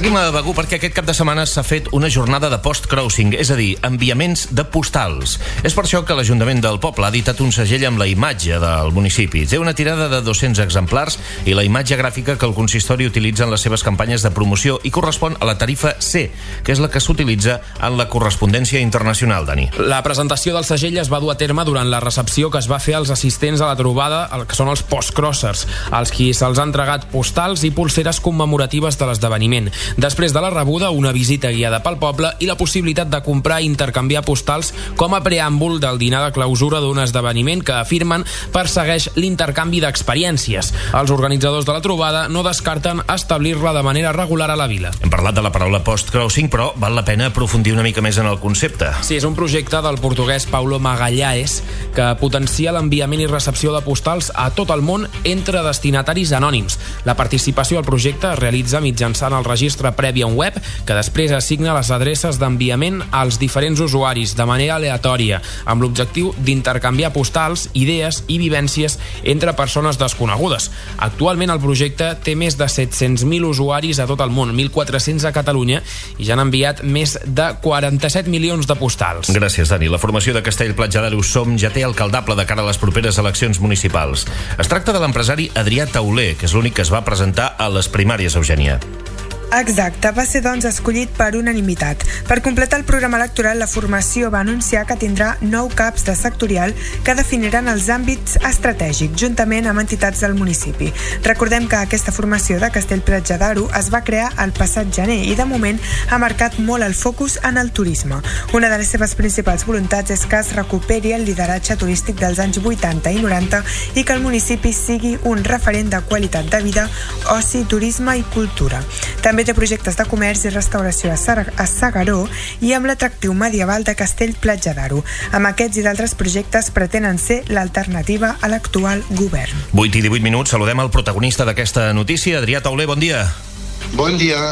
Seguim a Begur perquè aquest cap de setmana s'ha fet una jornada de post-crossing, és a dir, enviaments de postals. És per això que l'Ajuntament del poble ha editat un segell amb la imatge del municipi. Té una tirada de 200 exemplars i la imatge gràfica que el consistori utilitza en les seves campanyes de promoció i correspon a la tarifa C, que és la que s'utilitza en la correspondència internacional, Dani. La presentació del segell es va dur a terme durant la recepció que es va fer als assistents a la trobada, que són els post-crossers, als qui se'ls han entregat postals i pulseres commemoratives de l'esdeveniment. Després de la rebuda, una visita guiada pel poble i la possibilitat de comprar i intercanviar postals com a preàmbul del dinar de clausura d'un esdeveniment que afirmen persegueix l'intercanvi d'experiències. Els organitzadors de la trobada no descarten establir-la de manera regular a la vila. Hem parlat de la paraula post-crossing, però val la pena aprofundir una mica més en el concepte. Sí, és un projecte del portuguès Paulo Magalhães que potencia l'enviament i recepció de postals a tot el món entre destinataris anònims. La participació al projecte es realitza mitjançant el registre previ a un web que després assigna les adreces d'enviament als diferents usuaris de manera aleatòria, amb l'objectiu d'intercanviar postals, idees i vivències entre persones desconegudes. Actualment el projecte té més de 700.000 usuaris a tot el món, 1.400 a Catalunya, i ja han enviat més de 47 milions de postals. Gràcies, Dani. La formació de Castell-Platja d'Aro Som ja té alcaldable de cara a les properes eleccions municipals. Es tracta de l'empresari Adrià Tauler, que és l'únic que es va presentar a les primàries, Eugènia. Exacte, va ser doncs escollit per unanimitat. Per completar el programa electoral, la formació va anunciar que tindrà 9 caps de sectorial que definiran els àmbits estratègics, juntament amb entitats del municipi. Recordem que aquesta formació de Castell-Platja d'Aro es va crear el passat gener i de moment ha marcat molt el focus en el turisme. Una de les seves principals voluntats és que es recuperi el lideratge turístic dels anys 80 i 90 i que el municipi sigui un referent de qualitat de vida, oci, turisme i cultura. També té projectes de comerç i restauració a S'Agaró i amb l'atractiu medieval de Castell-Platja d'Aro. Amb aquests i d'altres projectes pretenen ser l'alternativa a l'actual govern. 8 i 18 minuts, saludem el protagonista d'aquesta notícia, Adrià Tauler, bon dia. Bon dia.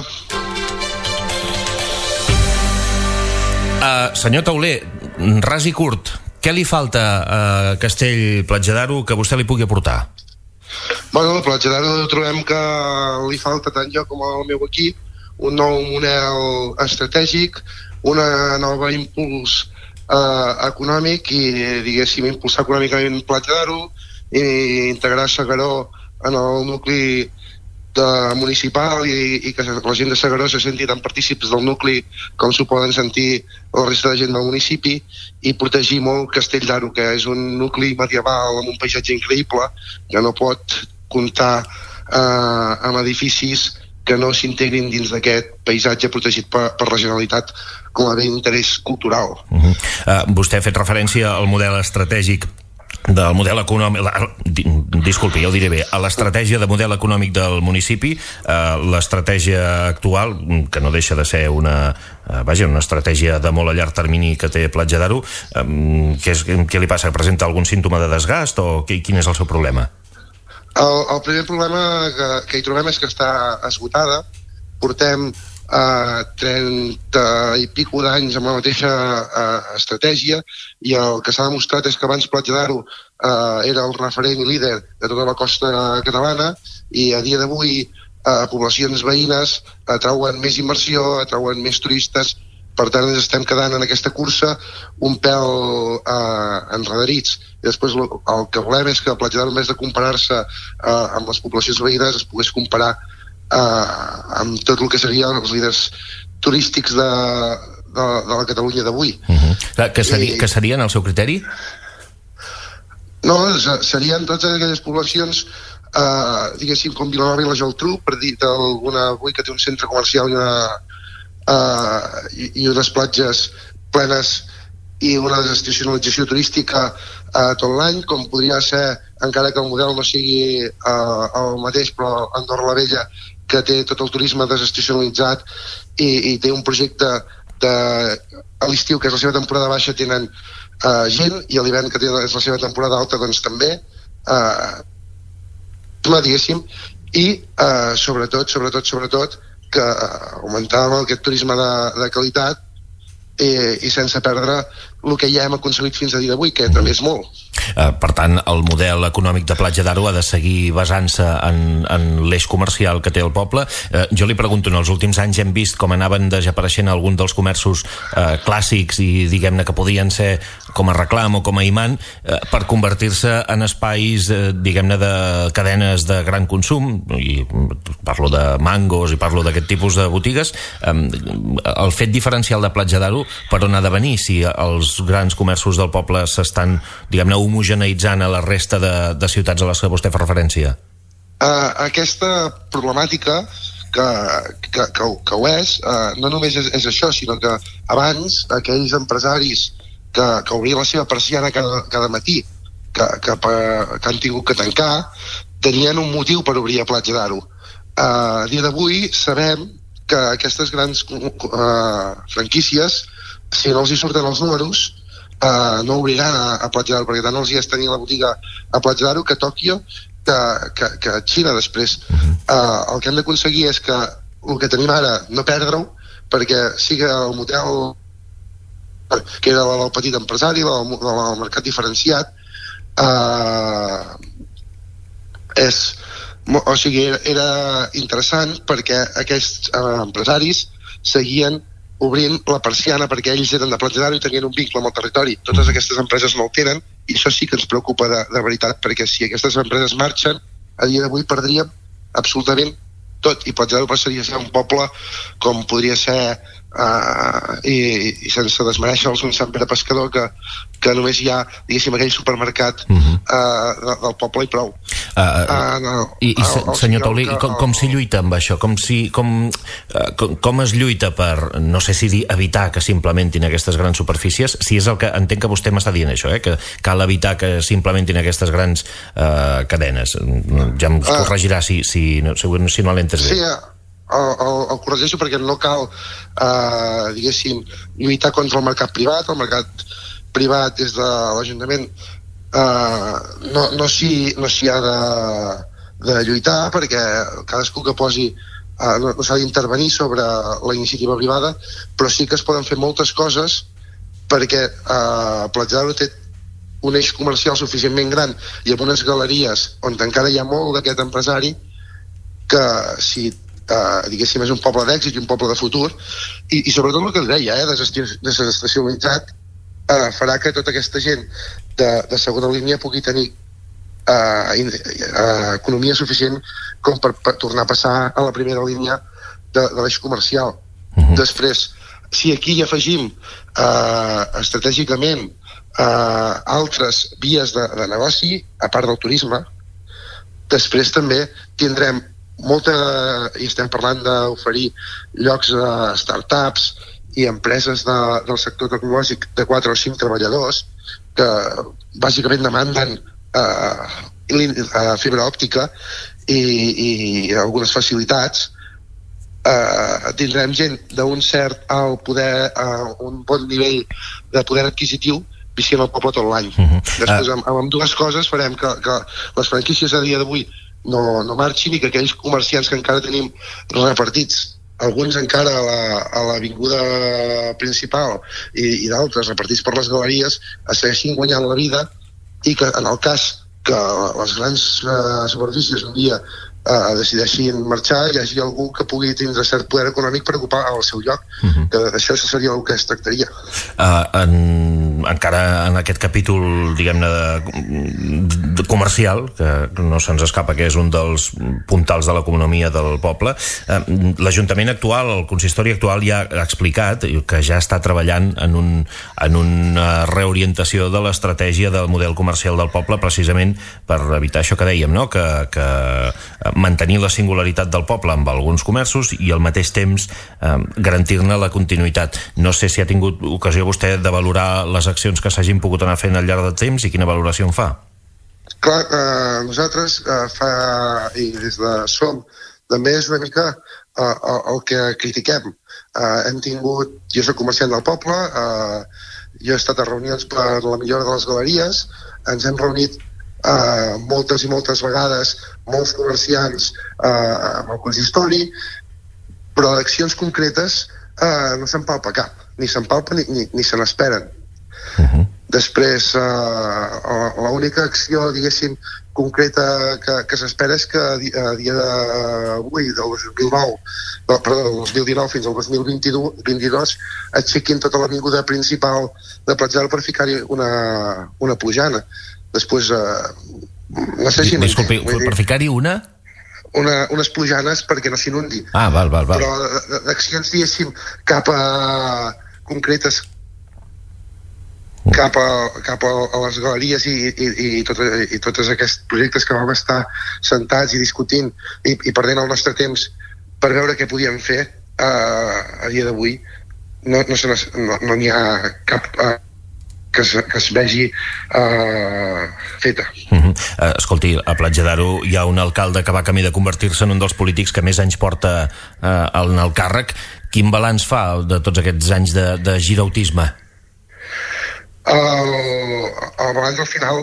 Senyor Tauler, ras i curt, què li falta a Castell-Platja d'Aro que vostè li pugui aportar? Bueno, a Platja d'Aro trobem que li falta tant jo com al meu equip un nou model estratègic, una nova impuls econòmic i, diguéssim, impulsar econòmicament Platja d'Aro i integrar S'Agaró en el nucli municipal i que la gent de S'Agaró se senti tan partícips del nucli com s'ho poden sentir la resta de gent del municipi i protegir molt Castell d'Aro, que és un nucli medieval amb un paisatge increïble que no pot comptar amb edificis que no s'integrin dins d'aquest paisatge protegit per la Generalitat com a bé d'interès cultural. Vostè ha fet referència al model estratègic del model econòmic, disculpi, ja ho diré bé, a l'estratègia de model econòmic del municipi, l'estratègia actual, que no deixa de ser una estratègia de molt a llarg termini que té Platja d'Aro, què li passa? Presenta algun símptoma de desgast o quin és el seu problema? El primer problema que hi trobem és que està esgotada. Portem 30 i pico d'anys amb la mateixa estratègia i el que s'ha demostrat és que abans Platja d'Aro era el referent i líder de tota la costa catalana i a dia d'avui poblacions veïnes atrauen més inversió, atrauen més turistes, per tant ens estem quedant en aquesta cursa un pèl enredarits. I després el que volem és que Platja d'Aro, en vez de comparar-se amb les poblacions veïnes, es pogués comparar amb tot el que serien els líders turístics de la Catalunya d'avui. Que serien el seu criteri? No, serien totes aquelles poblacions diguéssim com Vilanova i la Geltrú, per dir alguna avui que té un centre comercial i unes platges plenes i una desestacionalització turística tot l'any, com podria ser, encara que el model no sigui el mateix, però Andorra la Vella, que té tot el turisme desestacionalitzat i té un projecte a l'estiu, que és la seva temporada baixa, tenen gent, i a l'hivern, que és la seva temporada alta, doncs també, diguéssim, i sobretot, que augmentàvem aquest turisme de qualitat i sense perdre el que ja hem aconseguit fins a dia d'avui, que també és molt. Per tant, el model econòmic de Platja d'Aro ha de seguir basant-se en l'eix comercial que té el poble. Jo li pregunto, en els últims anys hem vist com anaven desapareixent alguns dels comerços clàssics i diguem-ne que podien ser com a reclam o com a imant per convertir-se en espais, diguem-ne, de cadenes de gran consum, i parlo de Mangos i parlo d'aquest tipus de botigues. El fet diferencial de Platja d'Aro, per on ha de venir si els grans comerços del poble s'estan, diguem-ne, homogeneïtzant a la resta de ciutats a les que vostè fa referència? Aquesta problemàtica que ho és, no només és això, sinó que abans aquells empresaris que obrien la seva persiana cada matí, que han tingut que tancar, tenien un motiu per obrir a Platja d'Aro. A dia d'avui sabem que aquestes grans franquícies, si no els hi surten els números, no obriran a Platja d'Aro, perquè tant els hi és tenir la botiga a Platja d'Aro que a Tòquio, que a Xina després. El que hem d'aconseguir és que el que tenim ara no perdre-ho, perquè sigui el model que era el petit empresari, el mercat diferenciat, era interessant perquè aquests empresaris seguien obrint la persiana perquè ells eren de Platja d'Aro i tenien un vincle amb el territori. Totes aquestes empreses no el tenen i això sí que ens preocupa de veritat, perquè si aquestes empreses marxen, a dia d'avui perdríem absolutament tot i Platja d'Aro passaria a ser un poble com podria ser i sense desmereixer-los un Sant Pere Pescador que només hi ha, diguéssim, aquell supermercat del poble i prou. Senyor Taulí, com s'hi lluita amb això? Com es lluita per, no sé si dir, evitar que s'implementin aquestes grans superfícies, si és el que entenc que vostè m'està dient això, que cal evitar que s'implementin aquestes grans cadenes. Ja em corregirà si no l'he entès bé. Sí, el corregeixo perquè no cal, diguéssim, lluitar contra el mercat privat. El mercat privat des de l'Ajuntament no s'hi ha de lluitar, perquè cadascú que posi no s'ha d'intervenir sobre la iniciativa privada, però sí que es poden fer moltes coses perquè Platja d'Aro té un eix comercial suficientment gran i amb unes galeries on encara hi ha molt d'aquest empresari que si diguéssim és un poble d'èxit i un poble de futur i sobretot el que li deia, desestacionalitzat, farà que tota aquesta gent de segona línia pugui tenir economia suficient com per tornar a passar a la primera línia de l'eix comercial. Després, si aquí hi afegim estratègicament altres vies de negoci, a part del turisme, després també tindrem i estem parlant d'oferir llocs a startups i empreses del sector tecnològic de 4 o 5 treballadors que bàsicament demanden fibra òptica i algunes facilitats. Tindrem gent d'un cert alt poder, un bon nivell de poder adquisitiu visint al poble tot l'any. Després, amb dues coses farem que les franquícies a dia d'avui no marxin i que aquells comerciants que encara tenim repartits, alguns encara a l'avinguda principal i d'altres repartits per les galeries, es segueixin guanyant la vida i que en el cas que les grans superfícies un dia decideixin marxar, hi hagi algú que pugui tindre cert poder econòmic per ocupar el seu lloc, que d'això seria el que es tractaria. Encara en aquest capítol, diguem-ne, de comercial, que no se'ns escapa que és un dels puntals de l'economia del poble, l'Ajuntament actual, el consistori actual ja ha explicat que ja està treballant en una reorientació de l'estratègia del model comercial del poble, precisament per evitar això que dèiem, no? Que mantenir la singularitat del poble amb alguns comerços i al mateix temps garantir-ne la continuïtat. No sé si ha tingut ocasió vostè de valorar les accions que s'hagin pogut anar fent al llarg del temps i quina valoració en fa. Clar, nosaltres i des de SOM també és una mica el que critiquem. Hem tingut, jo soc comerciant del poble, jo he estat a reunions per la millora de les galeries, ens hem reunit moltes i moltes vegades molts comerciants amb el consistori, però d'accions concretes no se'n palpa cap, ni se'n palpa ni se n'esperen. Després, l'única acció, diguéssim, concreta que s'espera és que a dia d'avui, del 2019 fins al 2022, aixequin tota l'avinguda principal de Platja d'Aro per ficar-hi una plujana. Després, no sé si... Disculpi, per ficar-hi unes plujanes perquè no s'inundi. Val. Però d'accions, diguéssim, cap a concretes cap a les galeries i tots aquests projectes que vam estar sentats i discutint i perdent el nostre temps per veure què podíem fer a dia d'avui no n'hi ha cap que es vegi feta. Escolti, a Platja d'Aro hi ha un alcalde que va camí de convertir-se en un dels polítics que més anys porta en el càrrec. Quin balanç fa de tots aquests anys de girautisme? El balanç al final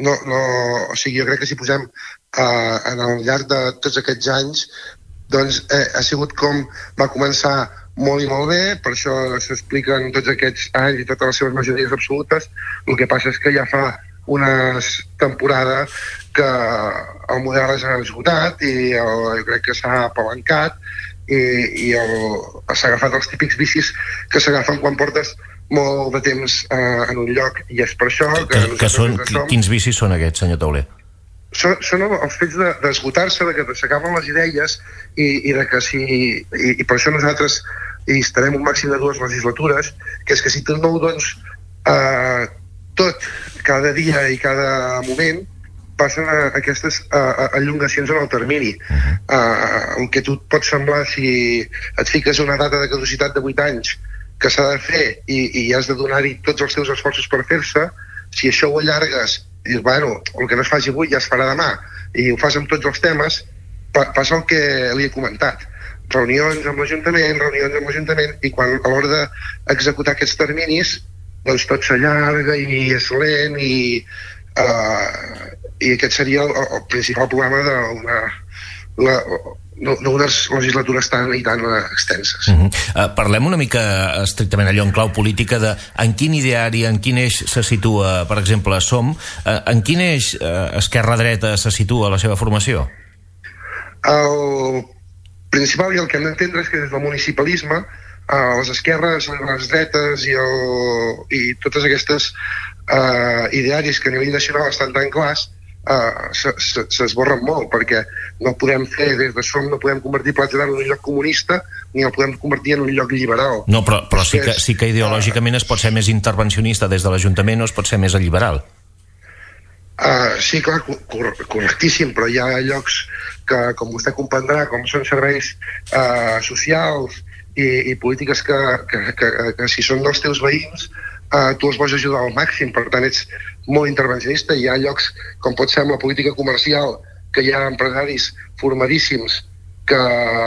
o sigui, jo crec que si posem en el llarg de tots aquests anys doncs ha sigut com va començar molt i molt bé, per això s'expliquen tots aquests anys i totes les seves majories absolutes. El que passa és que ja fa una temporada que el model s'ha esgotat i jo crec que s'ha apalancat i s'ha agafat els típics vicis que s'agafen quan portes molt de temps en un lloc, i és per això quins vicis són aquests, senyor Tauler? Són els fets d'esgotar-se, de que s'acaben les idees i de que i per això nosaltres hi estarem un màxim de 2 legislatures, que és que si tu no ho dones tot cada dia i cada moment, passen aquestes allongacions en el termini. El que tu et pot semblar si et fiques una data de caducitat de 8 anys que s'ha de fer i has de donar-hi tots els teus esforços per fer-se, si això ho allargues i dius, bueno, el que no es faci avui ja es farà demà, i ho fas amb tots els temes, passa el que li he comentat. Reunions amb l'Ajuntament, i quan a l'hora d'executar aquests terminis, doncs tot s'allarga i és lent i aquest seria el principal problema d'unes legislatures tan i tan extenses. Parlem una mica estrictament allò en clau política de en quin ideari, en quin eix se situa, per exemple, SOM, en quin eix esquerra-dreta se situa la seva formació? El principal i el que hem d'entendre és que des del municipalisme les esquerres, les dretes i totes aquestes idearis que a nivell nacional estan tan clars s'esborren molt, perquè no podem fer des de SOM, no podem convertir Platja d'Aro en un lloc comunista ni el podem convertir en un lloc liberal. No, però sí que ideològicament es pot ser més intervencionista des de l'Ajuntament o es pot ser més liberal. Sí, clar, correctíssim, però hi ha llocs que, com vostè comprendrà, com són serveis socials i polítiques que si són dels teus veïns tu els vols ajudar al màxim, per tant ets molt intervencionista. Hi ha llocs com pot ser amb la política comercial, que hi ha empresaris formadíssims que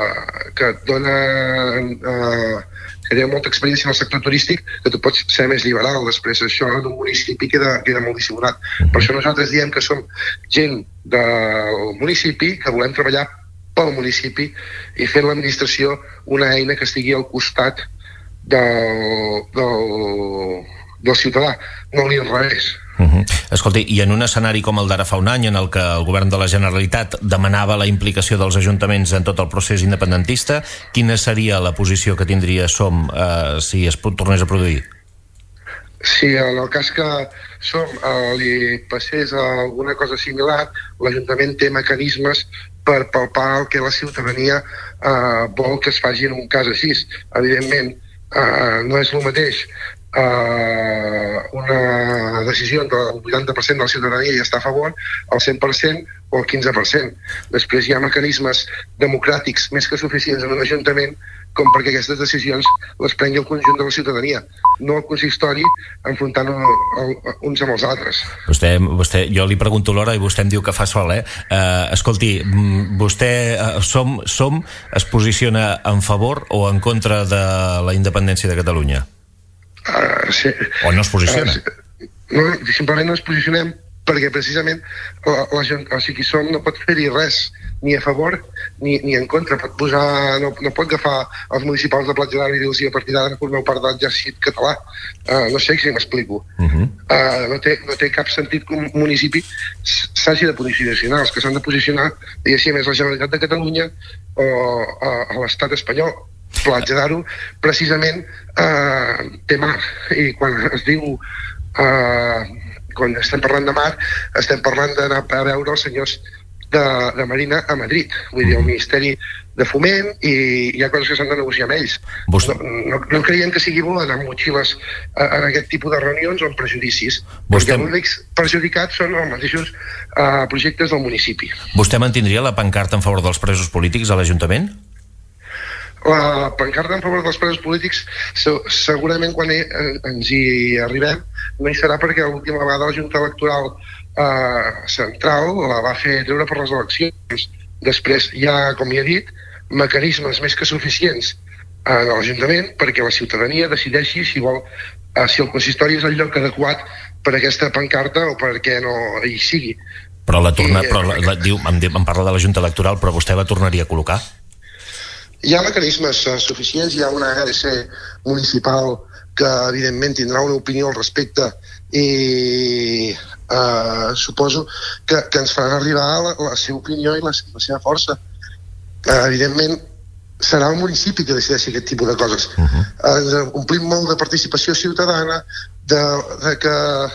donen que tenen molta experiència en el sector turístic, que tu pots ser més liberal. Després això en un municipi queda molt dissimulat. Per això nosaltres diem que som gent del municipi, que volem treballar pel municipi i fer l'administració una eina que estigui al costat del ciutadà, no l'inrevés. Escolti, i en un escenari com el d'ara fa un any, en el que el govern de la Generalitat demanava la implicació dels ajuntaments en tot el procés independentista, quina seria la posició que tindria SOM si es tornés a produir? Si en el cas que SOM li passés alguna cosa similar, l'Ajuntament té mecanismes per palpar el que la ciutadania vol que es faci en un cas així. Evidentment, no és el mateix una decisió entre el 80% de la ciutadania hi està a favor, el 100% o el 15%. Després hi ha mecanismes democràtics més que suficients en un ajuntament com perquè aquestes decisions les prengui el conjunt de la ciutadania, no el consistori enfrontant uns amb els altres. Vostè, jo li pregunto l'hora i vostè em diu que fa sol, escolti, vostè SOM es posiciona en favor o en contra de la independència de Catalunya? Sí. O no es posiciona? No, simplement no ens posicionem perquè precisament la gent, o sigui, som no pot fer-hi res ni a favor ni en contra. Pot posar, no pot agafar els municipals de Platja d'Aro i dir-los a partir d'ara formeu part de l'exèrcit català. No sé si m'explico. No té cap sentit que un municipi s'hagi de posicionar. Els que s'han de posicionar, diguéssim, és la Generalitat de Catalunya o a l'estat espanyol. Platja d'Aro precisament té mar, i quan es diu quan estem parlant de mar estem parlant d'anar a veure els senyors de Marina a Madrid, vull dir, el Ministeri de Foment, i hi ha coses que s'han de negociar amb ells. No creiem que sigui bo anar amb motxilles en aquest tipus de reunions o amb prejudicis, perquè els únics perjudicats són els mateixos projectes del municipi. Vostè mantindria la pancarta en favor dels presos polítics a l'Ajuntament? La pancarta en favor dels presos polítics segurament quan ens hi arribem no hi serà, perquè l'última vegada la Junta Electoral Central la va fer treure per les eleccions. Després hi ha, com ja he dit, mecanismes més que suficients a l'Ajuntament perquè la ciutadania decideixi si el consistori és el lloc adequat per a aquesta pancarta o perquè no hi sigui. Però em parla de la Junta Electoral, però vostè la tornaria a col·locar? Hi ha mecanismes suficients, hi ha una ADC municipal que evidentment tindrà una opinió al respecte i suposo que ens faran arribar la seva opinió i la seva força. Evidentment serà el municipi que decideixi aquest tipus de coses. Ens omplim molt de participació ciutadana, de que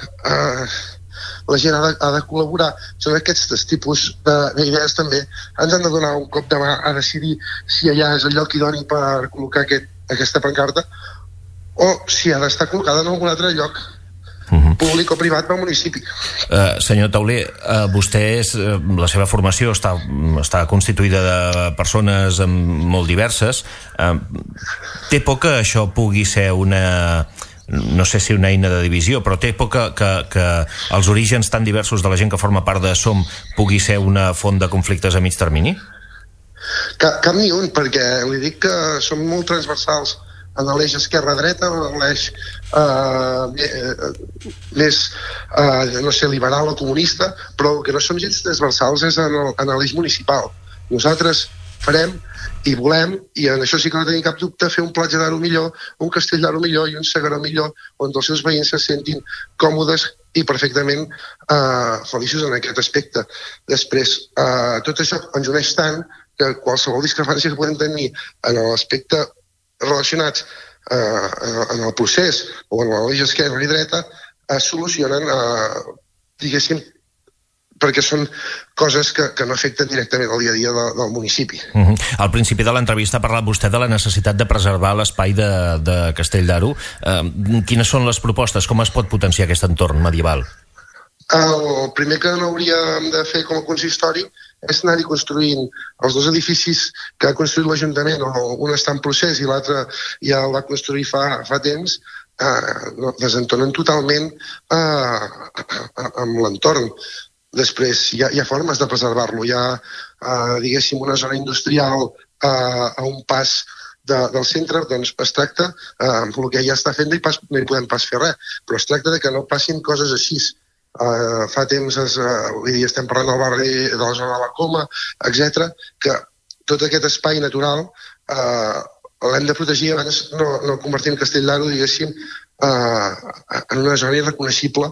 la gent ha de col·laborar. Són aquests tipus d'idees també. Ens han de donar un cop de mà a decidir si allà és el lloc idoni per col·locar aquesta pancarta o si ha d'estar col·locada en algun altre lloc públic o privat del municipi. Senyor Tauler, la seva formació està constituïda de persones molt diverses. Té por que això pugui ser no sé si una eina de divisió, però té por que els orígens tan diversos de la gent que forma part de SOM pugui ser una font de conflictes a mig termini? Cap ni un, perquè li dic que som molt transversals en l'eix esquerra-dreta, en l'eix més, no sé, liberal o comunista, però el que no som gens transversals és en l'eix municipal. Nosaltres farem i volem, i en això sí que no tenim cap dubte, fer un Platja d'Aro millor, un Castell d'Aro millor i un Segaró millor, on els seus veïns se sentin còmodes i perfectament feliços en aquest aspecte. Després, tot això ens uneix tant que qualsevol discrepància que podem tenir en l'aspecte relacionats en el procés o en l'eix esquerra i dreta es solucionen, diguéssim, perquè són coses que no afecten directament el dia a dia del municipi. Al principi de l'entrevista ha parlat vostè de la necessitat de preservar l'espai de Castell d'Aro. Quines són les propostes? Com es pot potenciar aquest entorn medieval? El primer que no hauríem de fer com a consistori és anar-hi construint els dos edificis que ha construït l'Ajuntament, un està en procés i l'altre ja el va construir fa temps, desentonen totalment amb l'entorn. Després hi ha formes de preservar-lo. Hi ha, diguéssim, una zona industrial a un pas del centre, doncs es tracta, amb el que ja està fent no hi podem pas fer res, però es tracta de que no passin coses així. Fa temps estem parlant del barri de la zona de la Coma, etc., que tot aquest espai natural l'hem de protegir abans no convertir Castell d'Aro, diguéssim, en una zona irreconeixible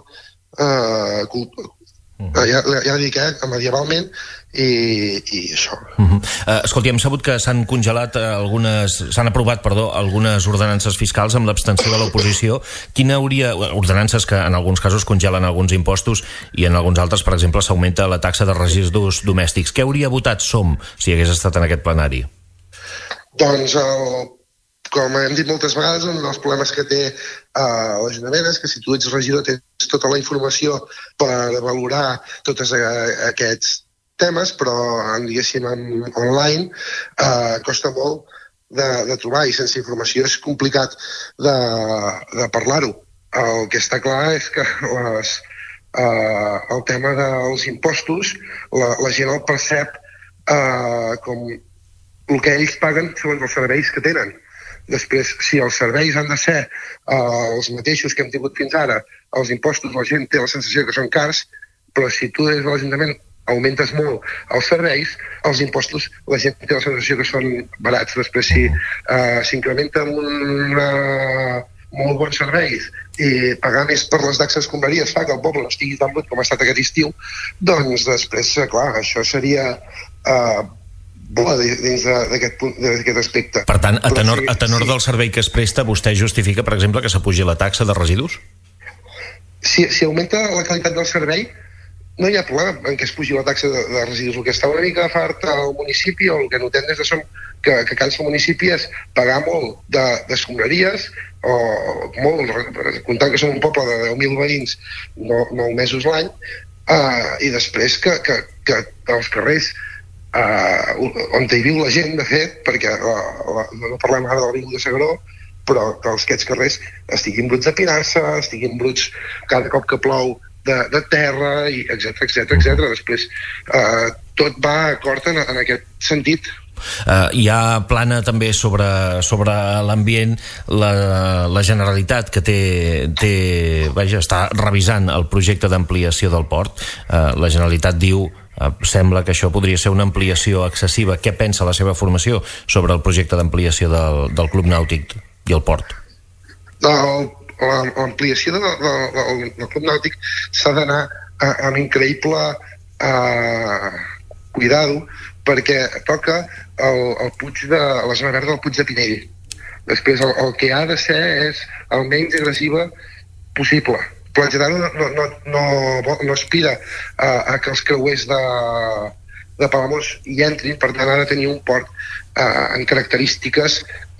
ja dic, medievalment i això. Escolti, hem sabut que s'han aprovat algunes ordenances fiscals amb l'abstenció de l'oposició. Ordenances que en alguns casos congelen alguns impostos i en alguns altres, per exemple, s'augmenta la taxa de residus domèstics. Què hauria votat SOM si hagués estat en aquest plenari? Doncs com hem dit moltes vegades, un dels problemes que té l'Ajuntament és que si tu ets regidor tens tota la informació per valorar tots aquests temes, però, diguéssim, online costa molt de trobar i sense informació és complicat de parlar-ho. El que està clar és que el tema dels impostos la gent el percep com el que ells paguen segons els serveis que tenen. Després, si els serveis han de ser els mateixos que hem tingut fins ara, els impostos, la gent té la sensació que són cars, però si tu des de l'Ajuntament augmentes molt els serveis, els impostos, la gent té la sensació que són barats. Després, si s'incrementa amb molt bons serveis i pagar més per les taxes escombraries fa que el poble no estigui tan brut com ha estat aquest estiu, doncs després, clar, això seria bo dins d'aquest aspecte. Per tant, a tenor del servei que es presta, vostè justifica, per exemple, que s'apugi la taxa de residus? Si augmenta la qualitat del servei, no hi ha problema en què es pugi la taxa de residus. El que està una mica fart al municipi, o el que notem des de som que cansa el municipi, és pagar molt d'escombraries, o molt, comptant que som un poble de 10.000 veïns, 9 mesos l'any, i després que els carrers on hi viu la gent, de fet, perquè no parlem ara del Vingut de S'Agaró, però que aquests carrers estiguin bruts de pinassa, estiguin bruts cada cop que plou de terra, etc. Després tot va acord en aquest sentit. Hi ha plana també sobre l'ambient la Generalitat, que està revisant el projecte d'ampliació del port. La Generalitat diu, sembla que això podria ser una ampliació excessiva. Què pensa la seva formació sobre el projecte d'ampliació del Club Nàutic i el port? L'ampliació del Club Nàutic s'ha d'anar amb increïble cuidado, perquè toca el puig de la zona verda del Puig de Pinell. Després el que ha de ser és el menys agressiva possible. Platja d'Aro no aspira a que els creuers de Palamós hi entrin, per tant ha de tenir un port en característiques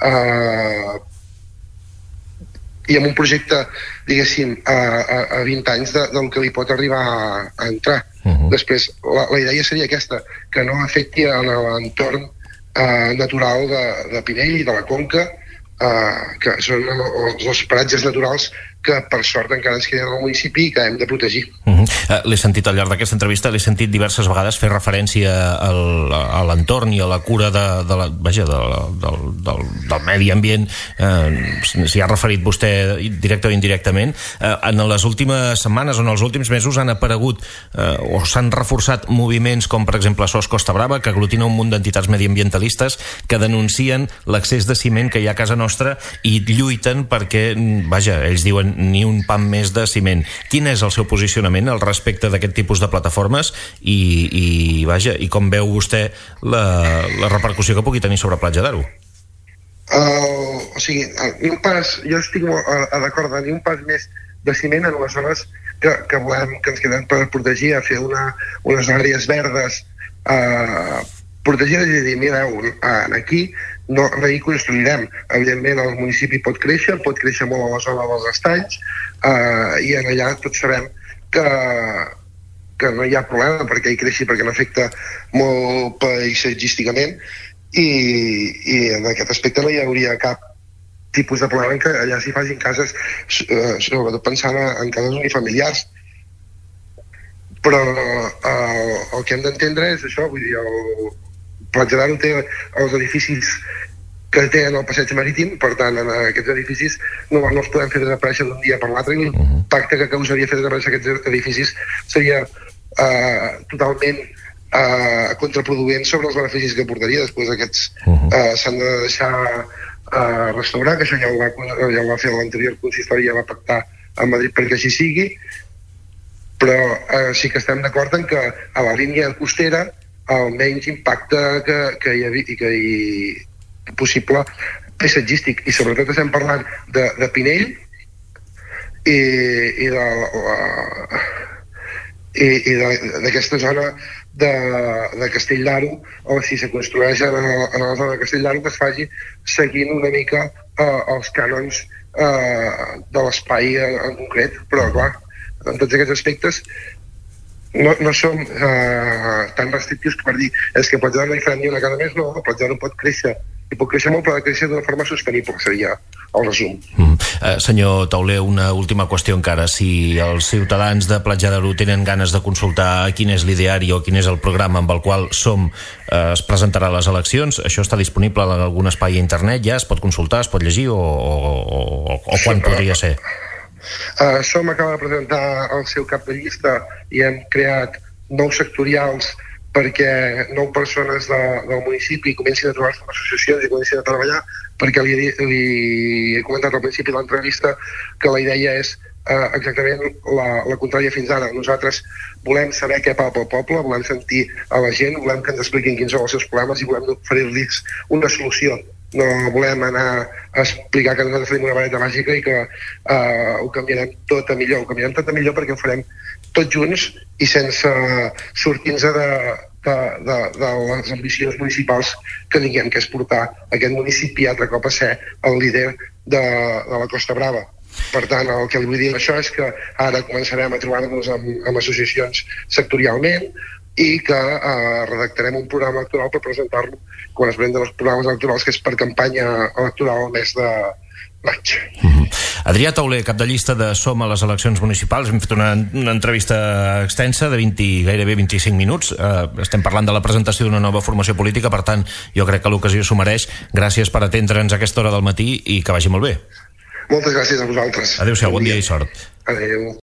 i amb un projecte, diguéssim, a 20 anys del que li pot arribar a entrar. Després, la idea seria aquesta, que no afecti en l'entorn natural de Pinell i de la Conca, que són els paratges naturals que per sort encara ens queden al municipi i que hem de protegir. L'he sentit al llarg d'aquesta entrevista, l'he sentit diverses vegades fer referència a l'entorn i a la cura del medi ambient. S'hi ha referit vostè directe o indirectament. En les últimes setmanes o en els últims mesos han aparegut o s'han reforçat moviments com per exemple SOS Costa Brava, que aglutina un munt d'entitats mediambientalistes que denuncien l'accés de ciment que hi ha a casa nostra i lluiten perquè, ells diuen, ni un pam més de ciment. Quin és el seu posicionament al respecte d'aquest tipus de plataformes i com veu vostè la repercussió que pugui tenir sobre Platja d'Aro? O sigui, jo estic d'acord de ni un pas més de ciment en les zones que volem, que ens queden per protegir, a fer unes àrees verdes protegides i dir, mireu, aquí no hi construirem. Evidentment el municipi pot créixer molt a la zona dels estanys, i en allà tots sabem que no hi ha problema perquè hi creixi, perquè no afecta molt paisatgísticament, i en aquest aspecte no hi hauria cap tipus de problema en que allà s'hi facin cases, sobretot pensant en cases unifamiliars. Però el que hem d'entendre és això, vull dir, Platja d'Aro té els edificis que té en el passeig marítim, per tant, en aquests edificis no els podem fer desaparèixer d'un dia per l'altre, i l'impacte que causaria fer desaparèixer aquests edificis seria totalment contraproduent sobre els beneficis que portaria. Després aquests s'han de deixar restaurar, que això ja ho va fer l'anterior consistori, ja va pactar a Madrid perquè així sigui, però sí que estem d'acord en que a la línia costera el menys impacte que hi havia possible paisatgístic, i sobretot estem parlant de Pinell i d'aquesta zona de Castell d'Aro, o si se construeix a la zona de Castell d'Aro, que es faci seguint una mica els cànons de l'espai en concret. Però clar, en tots aquests aspectes no som tan restrictius que per dir és que Platja d'Aro no hi farà ni una casa més. No, Platja d'Aro pot créixer, i pot créixer molt, però ha de créixer d'una forma sostenible, seria el resum. Senyor Tauler, una última qüestió encara. Si els ciutadans de Platja d'Aro tenen ganes de consultar quin és l'ideari o quin és el programa amb el qual es presentarà a les eleccions, això està disponible en algun espai a internet, ja es pot consultar, es pot llegir, o quan podria ser? SOM acaba de presentar el seu cap de llista i hem creat 9 sectorials perquè 9 persones del municipi comencin a trobar-se en associacions i comencin a treballar, perquè li he comentat al principi de l'entrevista que la idea és exactament la contrària fins ara. Nosaltres volem saber què palpa el poble, volem sentir a la gent, volem que ens expliquin quins són els seus problemes i volem oferir-los una solució. No volem anar a explicar que nosaltres tenim una vareta màgica i que ho canviarem tot a millor. Ho canviarem tot a millor perquè ho farem tots junts i sense sortir-nos de les ambicions municipals que tinguem, que és portar aquest municipi altre cop a ser el líder de la Costa Brava. Per tant, el que li vull dir amb això és que ara començarem a trobar-nos amb associacions sectorialment i que redactarem un programa electoral per presentar-lo quan es presenten els programes electorals, que és per campanya electoral al mes de maig. Adrià Tauler, cap de llista de SOM a les eleccions municipals. Hem fet una entrevista extensa de gairebé 25 minuts. Estem parlant de la presentació d'una nova formació política, per tant, jo crec que l'ocasió s'ho mereix. Gràcies per atendre'ns a aquesta hora del matí i que vagi molt bé. Moltes gràcies a vosaltres. Adéu-siau, bon dia i sort. Adéu.